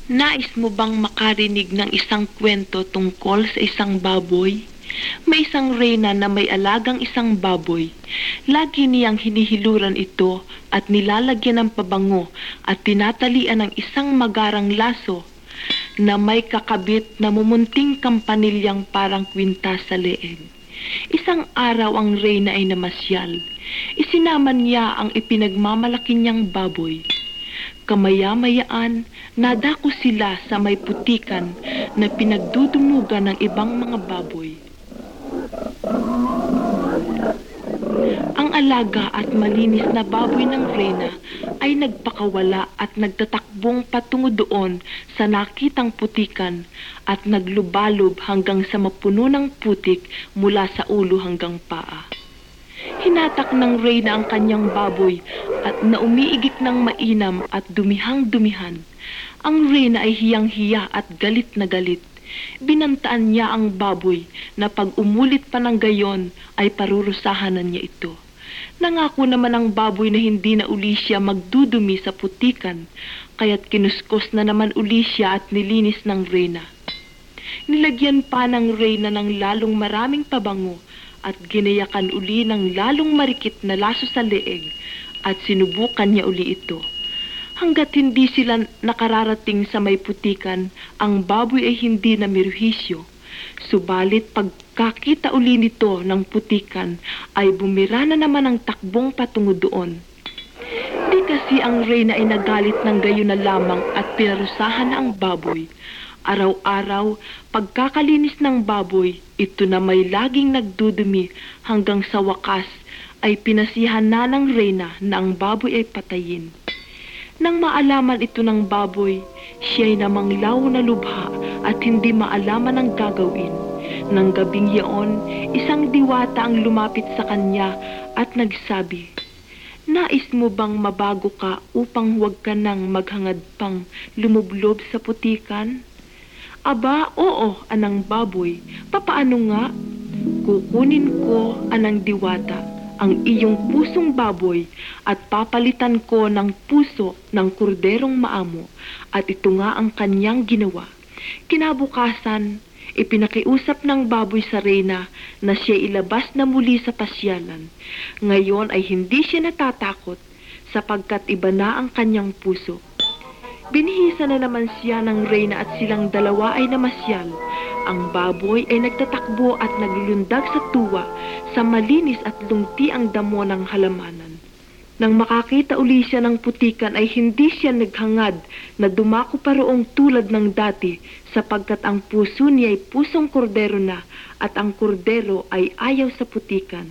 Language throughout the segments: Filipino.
Nais mo bang makarinig ng isang kwento tungkol sa isang baboy? May isang reyna na may alagang isang baboy. Lagi niyang hinihiluran ito at nilalagyan ng pabango at tinatalian ng isang magarang laso na may kakabit na mumunting kampanilyang parang kwintas sa leeg. Isang araw ang reyna ay namasyal. Isinama niya ang ipinagmamalaki niyang baboy. Kamaya-mayaan, nadako sila sa may putikan na pinagdudumugan ng ibang mga baboy. Ang alaga at malinis na baboy ng reyna ay nagpakawala at nagtatakbong patungo doon sa nakitang putikan at naglubalob hanggang sa mapuno ng putik mula sa ulo hanggang paa. Hinatak ng reyna ang kanyang baboy at naumiigik ng mainam at dumihang-dumihan. Ang reyna ay hiyang-hiya at galit na galit. Binantaan niya ang baboy na pag umulit pa ng gayon ay parurusahanan niya ito. Nangako naman ang baboy na hindi na uli siya magdudumi sa putikan, kaya't kinuskos na naman uli siya at nilinis ng reyna. Nilagyan pa ng reyna ng lalong maraming pabango at ginayakan uli ng lalong marikit na laso sa leeg at sinubukan niya uli ito. Hanggat hindi sila nakararating sa may putikan, ang baboy ay hindi na miruhisyo. Subalit pagkakita uli nito ng putikan, ay bumira na naman ang takbong patungo doon. Di kasi ang reyna ay nagalit ng gayon na lamang at pinarusahan na ang baboy. Araw-araw, pagkakalinis ng baboy, ito na may laging nagdudumi hanggang sa wakas ay pinasihan na ng reyna na ang baboy ay patayin. Nang maalaman ito ng baboy, siya'y namanglaw na lubha at hindi maalaman ang gagawin. Nang gabing yaon, isang diwata ang lumapit sa kanya at nagsabi, "Nais mo bang mabago ka upang huwag ka nang maghangad pang lumublob sa putikan?" "Aba, oo, anang baboy. Papaano nga?" "Kukunin ko, anang diwata, ang iyong pusong baboy at papalitan ko ng puso ng korderong maamo." At ito nga ang kanyang ginawa. Kinabukasan, ipinakiusap ng baboy sa reyna na siya ilabas na muli sa pasyalan. Ngayon ay hindi siya natatakot sapagkat iba na ang kanyang puso. Binihisa na naman siya ng reyna at silang dalawa ay namasyal. Ang baboy ay nagtatakbo at naglulundag sa tuwa sa malinis at lungti ang damo ng halamanan. Nang makakita uli siya ng putikan ay hindi siya naghangad na dumako pa roong tulad ng dati sapagkat ang puso niya ay pusong kordero na at ang kordero ay ayaw sa putikan.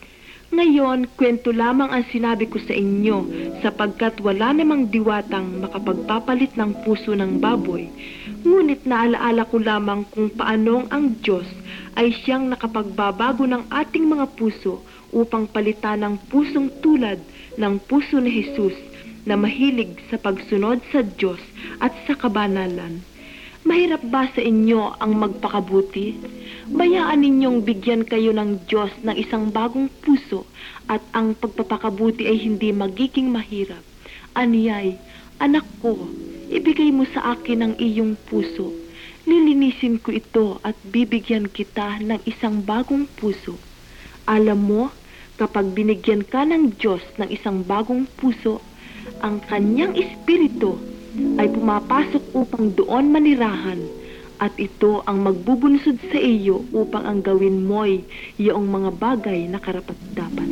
Ngayon, kwento lamang ang sinabi ko sa inyo sapagkat wala namang diwatang makapagpapalit ng puso ng baboy. Ngunit naalaala ko lamang kung paanong ang Diyos ay siyang nakapagbabago ng ating mga puso upang palitan ng pusong tulad ng puso ni Jesus na mahilig sa pagsunod sa Diyos at sa kabanalan. Mahirap ba sa inyo ang magpakabuti? Bayaan ninyong bigyan kayo ng Diyos ng isang bagong puso at ang pagpapakabuti ay hindi magiging mahirap. Aniyay, anak ko, ibigay mo sa akin ang iyong puso. Lilinisin ko ito at bibigyan kita ng isang bagong puso. Alam mo, kapag binigyan ka ng Diyos ng isang bagong puso, ang kanyang espiritu ay pumapasok upang doon manirahan at ito ang magbubunsod sa iyo upang ang gawin mo'y iyong mga bagay na karapat-dapat.